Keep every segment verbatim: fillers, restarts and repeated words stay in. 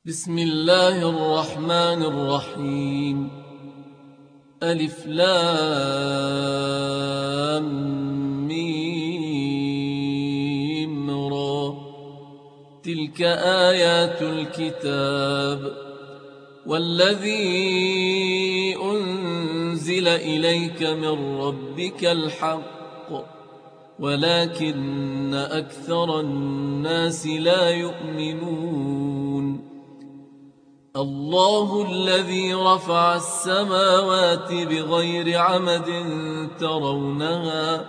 بسم الله الرحمن الرحيم. ألف لام ميم را. تلك آيات الكتاب والذي أنزل إليك من ربك الحق ولكن أكثر الناس لا يؤمنون. الله الذي رفع السماوات بغير عمد ترونها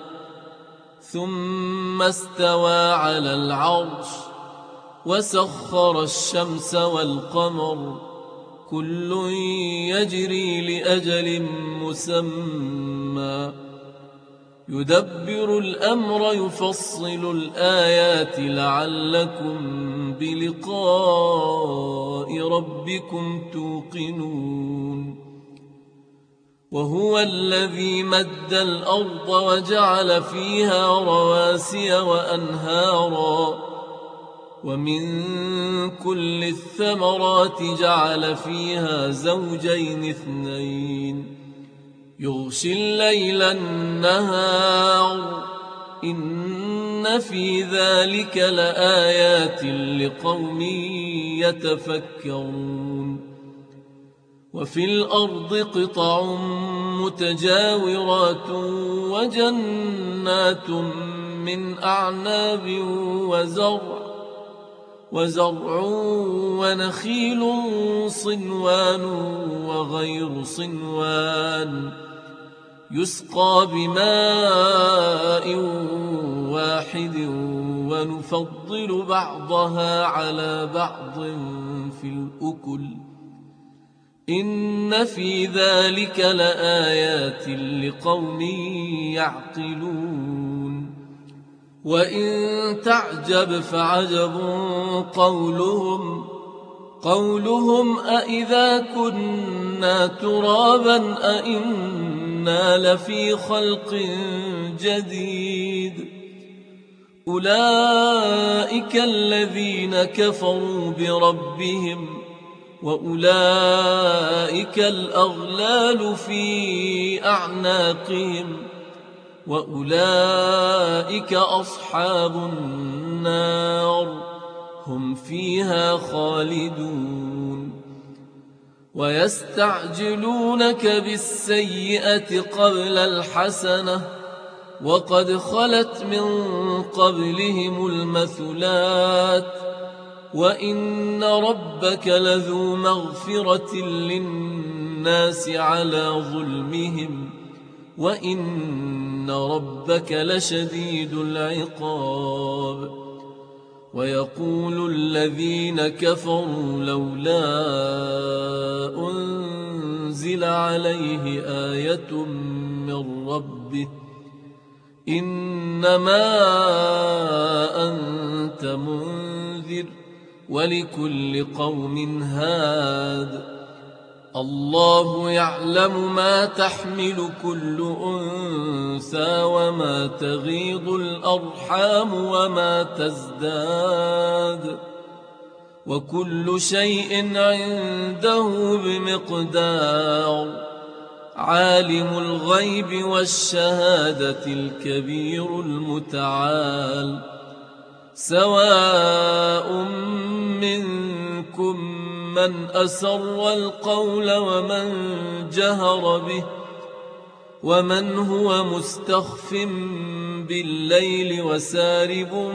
ثم استوى على العرش وسخر الشمس والقمر كل يجري لأجل مسمى يدبر الأمر يفصل الآيات لعلكم بلقاء ربكم توقنون. وهو الذي مد الأرض وجعل فيها رواسي وأنهارا ومن كل الثمرات جعل فيها زوجين اثنين يغشي الليل النهار إن في ذلك لآيات لقوم يتفكرون. وفي الأرض قطع متجاورات وجنات من أعناب وزرع وزرع ونخيل صنوان وغير صنوان يسقى بماء واحد ونفضل بعضها على بعض في الأكل إن في ذلك لآيات لقوم يعقلون. وإن تعجب فعجب قولهم قولهم أإذا كنا ترابا أإنا لفي خلق جديد أولئك الذين كفروا بربهم وأولئك الأغلال في أعناقهم وأولئك أصحاب النار هم فيها خالدون. ويستعجلونك بالسيئة قبل الحسنة وقد خلت من قبلهم المثلات وإن ربك لذو مغفرة للناس على ظلمهم وإن ربك لشديد العقاب. ويقول الذين كفروا لولا أنزل عليه آية من ربه إنما أنت منذر ولكل قوم هاد الله يعلم ما تحمل كل أنثى وما تغيض الأرحام وما تزداد وكل شيء عنده بمقدار. عالم الغيب والشهادة الكبير المتعال سواء منكم من أسر القول ومن جهر به ومن هو مستخف بالليل وسارب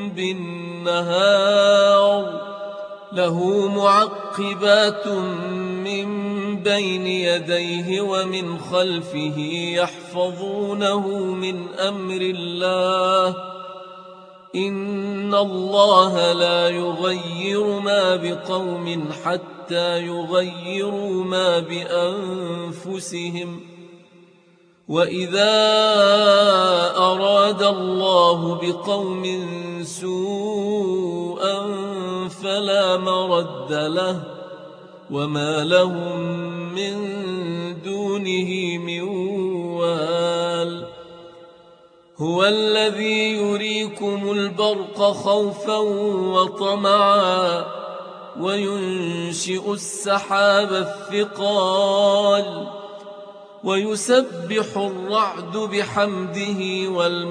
بالنهار له معقبات من بين يديه ومن خلفه يحفظونه من أمر الله إن الله لا يغير ما بقوم حتى يغيروا ما بأنفسهم وإذا أراد الله بقوم سوءا فلا مرد له وما لهم من دونه من وال. هو الذي يريكم البرق خوفا وطمعا وينشئ السحاب الثقال ويسبح الرعد بحمده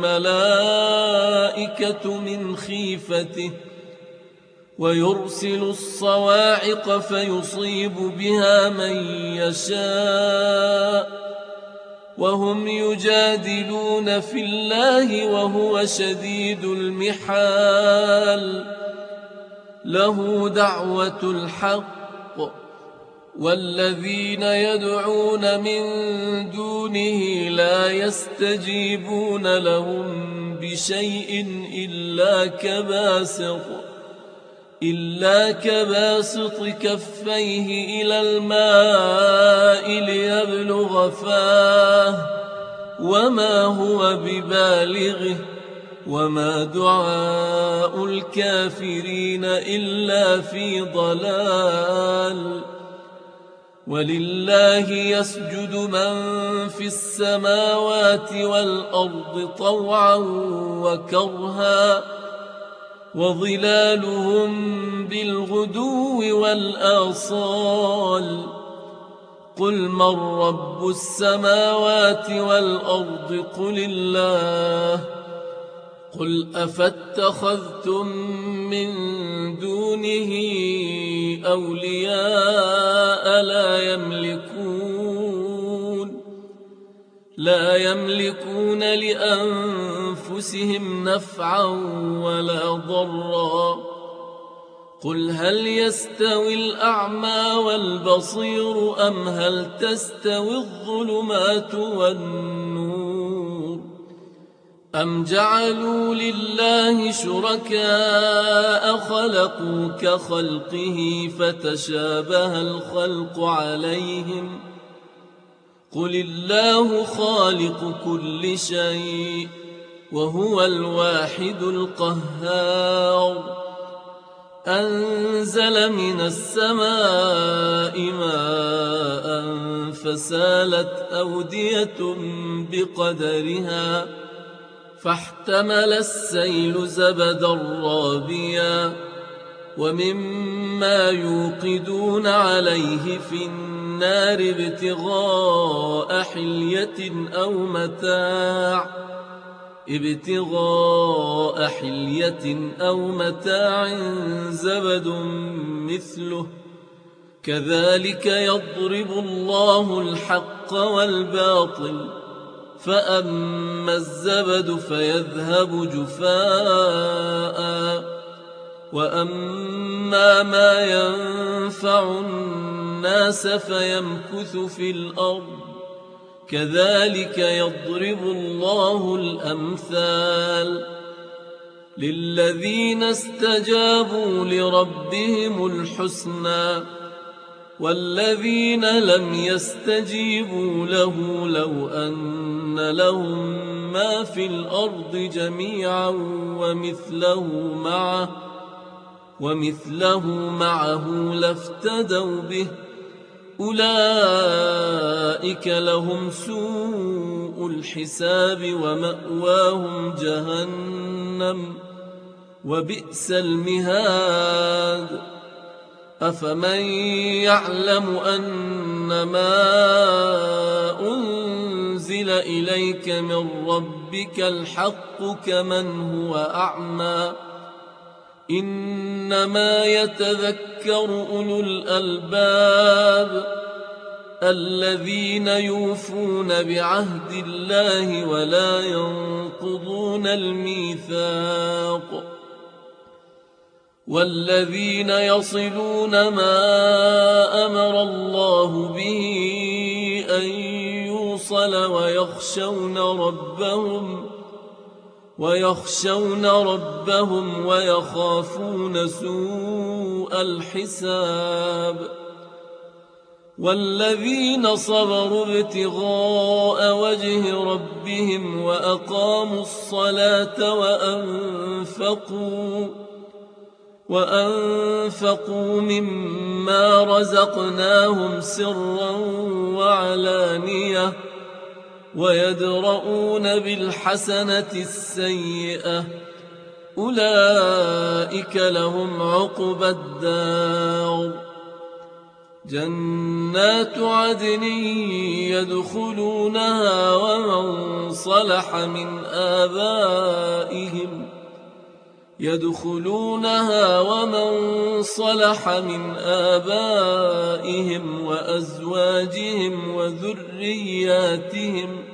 والملائكة من خيفته ويرسل الصواعق فيصيب بها من يشاء وهم يجادلون في الله وهو شديد المحال له دعوة الحق والذين يدعون من دونه لا يستجيبون لهم بشيء إلا كباسط إلا كباسط كفيه إلى الماء ليبلغ فاه وما هو ببالغه وما دعاء الكافرين إلا في ضلال ولله يسجد من في السماوات والأرض طوعا وكرها وظلالهم بالغدو والآصال قل من رب السماوات والأرض قل الله قل أفاتخذتم من دونه أولياء لا يملكون لا يملكون لأنفسهم نفعا ولا ضرا قل هل يستوي الأعمى والبصير أم هل تستوي الظلمات والنور أم جعلوا لله شركاء خلقوا كخلقه فتشابه الخلق عليهم قل الله خالق كل شيء وهو الواحد القهار أنزل من السماء ماء فسالت أودية بقدرها فاحتمل السيل زبدا رابيا ومما يوقدون عليه في النار ابتغاء حلية أو متاع ابتغاء حلية أو متاع زبد مثله كذلك يضرب الله الحق والباطل فأما الزبد فيذهب جفاء وأما ما ينفع الناس فيمكث في الأرض كذلك يضرب الله الأمثال للذين استجابوا لربهم الحسنى والذين لم يستجيبوا له لو أن لهم ما في الأرض جميعا ومثله معه ومثله معه لافتدوا به أولئك لهم سوء الحساب ومأواهم جهنم وبئس المهاد أفمن يعلم أنما أنزل إليك من ربك الحق كمن هو أعمى إنما يتذكر أولو الألباب الذين يوفون بعهد الله ولا ينقضون الميثاق والذين يصلون ما أمر الله به أن يوصل ويخشون ربهم ويخشون ربهم ويخافون سوء الحساب والذين صبروا ابتغاء وجه ربهم وأقاموا الصلاة وأنفقوا وأنفقوا مما رزقناهم سرا وعلانية ويدرؤون بالحسنة السيئة أولئك لهم عقبى الدار جنات عدن يدخلونها ومن صلح من آبائهم يدخلونها ومن صلح من آبائهم وأزواجهم وذرياتهم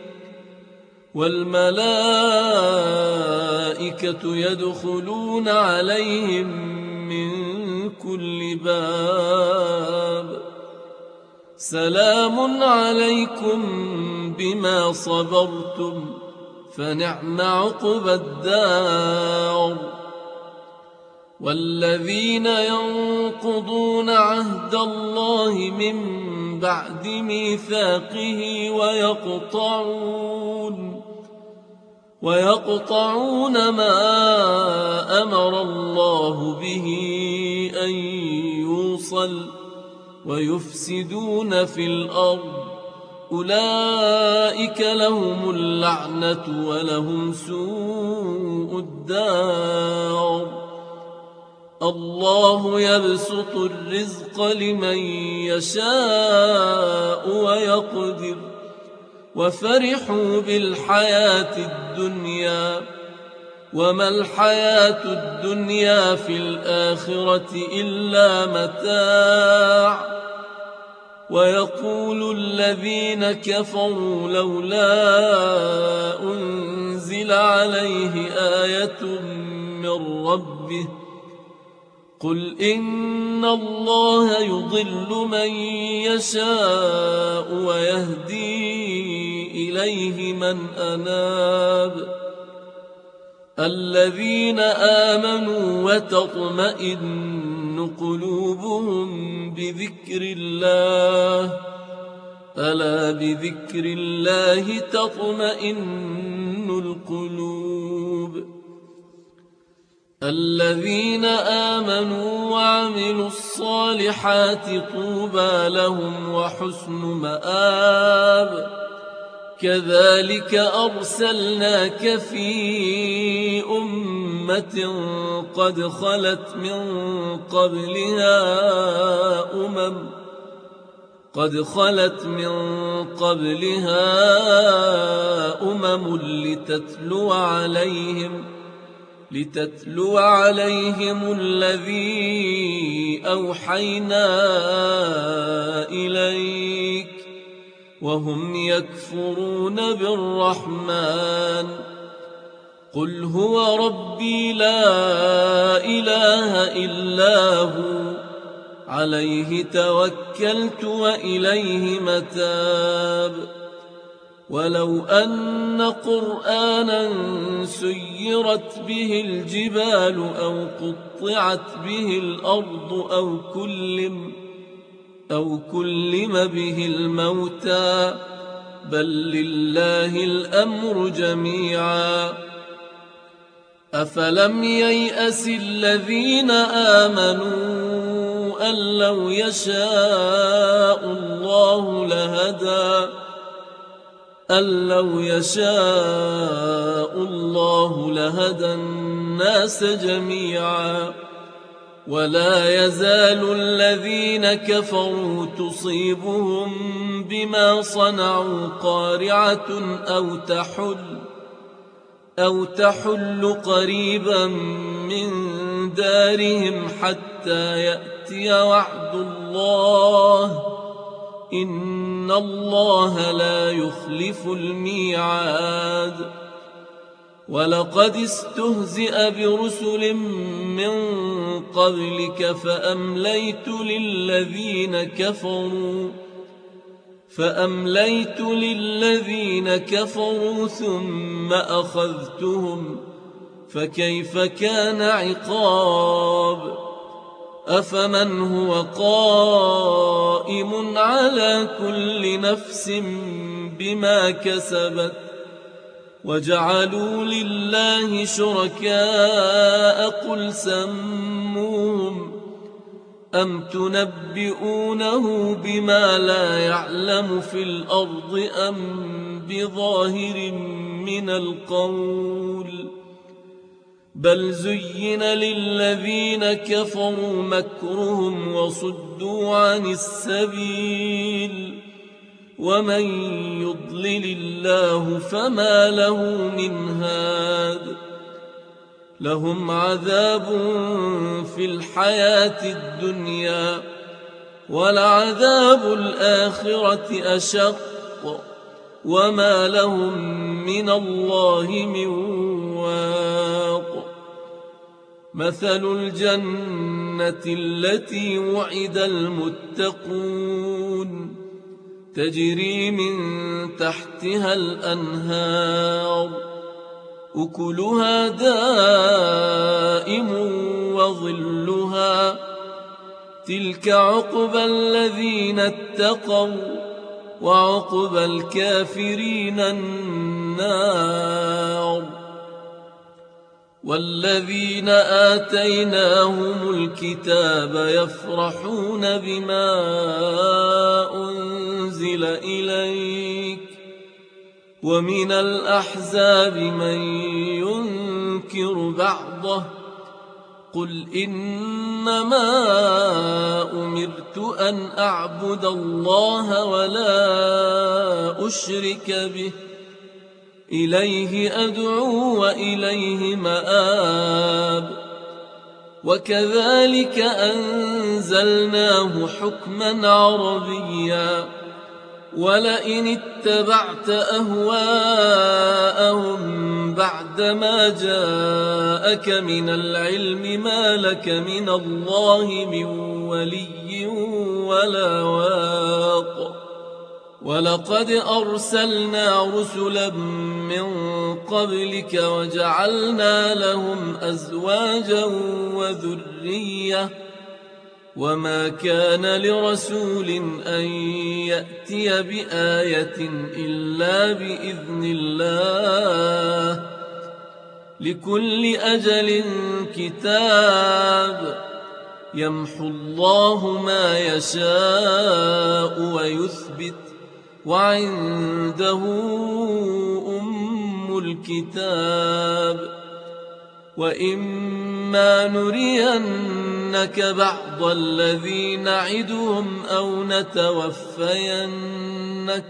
والملائكة يدخلون عليهم من كل باب سلام عليكم بما صبرتم فنعم عقبى الدار والذين ينقضون عهد الله من بعد ميثاقه ويقطعون ويقطعون ما أمر الله به أن يوصل ويفسدون في الأرض أولئك لهم اللعنة ولهم سوء الدار الله يبسط الرزق لمن يشاء ويقدر وفرحوا بالحياة الدنيا وما الحياة الدنيا في الآخرة إلا متاع ويقول الذين كفروا لولا أنزل عليه آية من ربه قل إن الله يضل من يشاء ويهدي إليه من أناب الذين آمنوا وتطمئن قلوبهم بذكر الله ألا بذكر الله تطمئن القلوب الذين آمنوا وعملوا الصالحات طوبى لهم وحسن مآب كذلك أرسلناك في أمة قد خلت من قبلها أمم قد خلت من قبلها أمم لتتلو عليهم لتتلو عليهم الذي أوحينا إليك وهم يكفرون بالرحمن قل هو ربي لا إله إلا هو عليه توكلت وإليه متاب ولو أن قرآنا سيرت به الجبال أو قطعت به الأرض أو كلم أو كلم به الموتى بل لله الأمر جميعا أفلم ييأس الذين آمنوا أن لو يشاء الله لهدى أن لو يشاء الله لهدى الناس جميعا ولا يزال الذين كفروا تصيبهم بما صنعوا قارعة أو تحل أو تحل قريبا من دارهم حتى يأتي وعد الله إن الله لا يخلف الميعاد ولقد استهزئ برسل من قبلك فأمليت للذين كفروا فأمليت للذين كفروا ثم أخذتهم فكيف كان عقاب أفمن هو قائم على كل نفس بما كسبت وجعلوا لله شركاء قل سموهم أم تنبئونه بما لا يعلم في الأرض أم بظاهر من القول بل زين للذين كفروا مكرهم وصدوا عن السبيل ومن يضلل الله فما له من هاد لهم عذاب في الحياة الدنيا ولعذاب الآخرة أشق وما لهم من الله من واق مثل الجنة التي وعد المتقون تجري من تحتها الأنهار أكلها دائم وظلها تلك عقبى الذين اتقوا وعقبى الكافرين النار والذين آتيناهم الكتاب يفرحون بما أنزل إليك ومن الأحزاب من ينكر بعضه قل إنما أمرت أن أعبد الله ولا أشرك به إليه أدعو وإليه مآب وكذلك أنزلناه حكما عربيا ولئن اتبعت أهواءهم بعدما جاءك من العلم ما لك من الله من ولي ولا واق ولقد أرسلنا رسلا من قبلك وجعلنا لهم أزواجا وذرية وما كان لرسول أن يأتي بآية إلا بإذن الله لكل أجل كتاب يمحو الله ما يشاء ويثبت وعنده أم الكتاب وإما نرينك بعض الذي نعدهم أو نتوفينك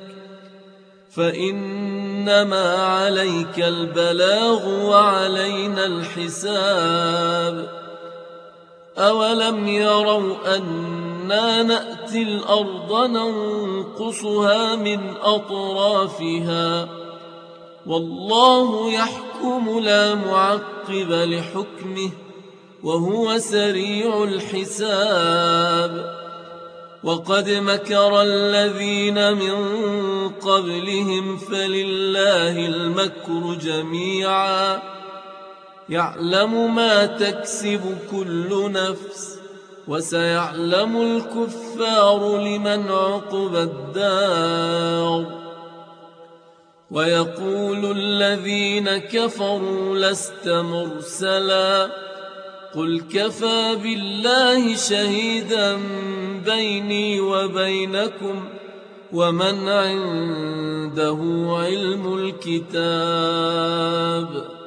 فإنما عليك البلاغ وعلينا الحساب أولم يروا أنا نأتي الأرض ننقصها من أطرافها والله يحكم لا معقب لحكمه وهو سريع الحساب وقد مكر الذين من قبلهم فلله المكر جميعا يعلم ما تكسب كل نفس وسيعلم الكفار لمن عقبى الدار ويقول الذين كفروا لست مرسلا قل كفى بالله شهيدا بيني وبينكم ومن عنده علم الكتاب